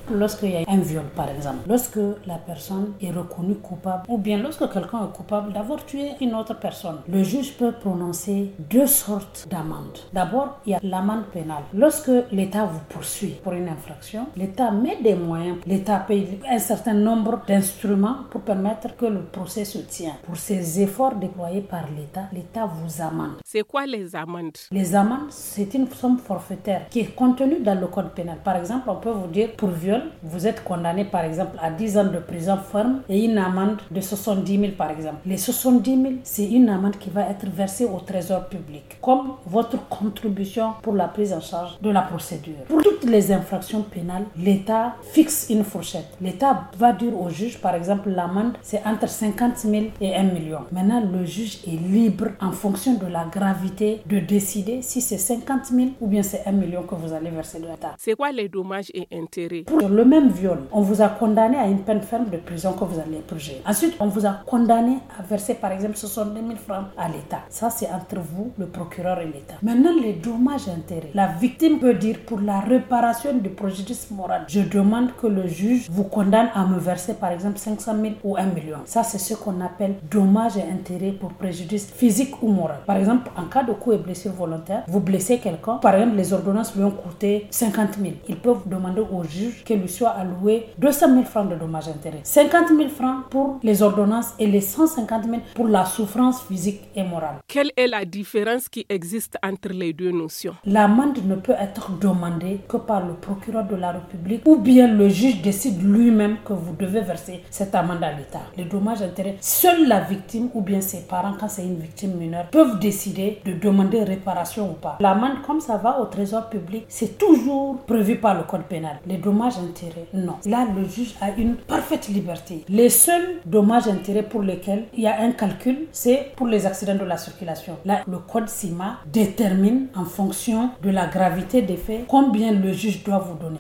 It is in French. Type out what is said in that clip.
lorsqu'il y a un viol, par exemple, lorsque la personne est reconnue coupable, ou bien lorsque quelqu'un est coupable d'avoir tué une autre personne, le juge peut prononcer deux sortes d'amendes. D'abord, il y a l'amende pénale. Lorsque l'État vous poursuit pour une infraction, l'État met des moyens, l'État paye un certain nombre d'instruments pour permettre que le procès se tienne. Pour ces efforts déployés par l'État vous amende. C'est quoi les amendes? Les amendes, c'est une somme forfaitaire qui est contenue dans le code pénal. Par exemple, on peut vous dire, pour viol, vous êtes condamné par exemple à 10 ans de prison ferme et une amende de 70 000 par exemple. Les 70 000, c'est une amende qui va être versée au trésor public, comme votre contribution pour la prise en charge de la procédure. Pour toutes les infractions pénales, l'État fixe une fourchette. L'État va dire au juge, par exemple, l'amende, c'est entre 50 000 et 1 million. Maintenant, le juge est libre, en fonction de la gravité, de décider si c'est 50 000 ou bien c'est 1 million que vous allez verser de l'État. C'est quoi les dommages et intérêts? Pour le même viol, on vous a condamné à une peine ferme de prison que vous allez purger. Ensuite, on vous a condamné à verser, par exemple, 70 000 francs à l'État. Ça, c'est entre vous, le procureur et l'État. Maintenant, les dommages et intérêts. La victime peut dire, pour la réparation du préjudice moral, je demande que le juge vous condamne à me verser, par exemple, 500 000 ou 1 million. Ça, c'est ce qu'on appelle dommages et intérêts pour préjudice physique ou moral. Par exemple, en cas de coup et blessure volontaire, vous blessez quelqu'un, par exemple, les ordonnances lui ont coûté 50 000. Ils peuvent demander au juge qu'il lui soit alloué 200 000 francs de dommages et intérêts. 50 000 francs pour les ordonnances et les 150 000 pour la souffrance physique et morale. Quelle est la différence qui existe entre les deux notions? L'amende ne peut être demandée que par le procureur de la République ou bien le juge décide lui-même que vous devez verser cette amende à l'État. Les dommages et intérêts, seule la victime ou bien ses parents, quand c'est une victime mineure, peuvent décider de demander réparation ou pas. L'amende, comme ça va au trésor public, c'est toujours prévu par le code pénal. Les dommages et intérêts, non. Là, le juge a une parfaite liberté. Les seuls dommages et intérêts pour lesquels il y a un calcul, c'est pour les accidents de la circulation. Là, le code CIMA détermine en fonction de la gravité des faits combien le juge doit vous donner.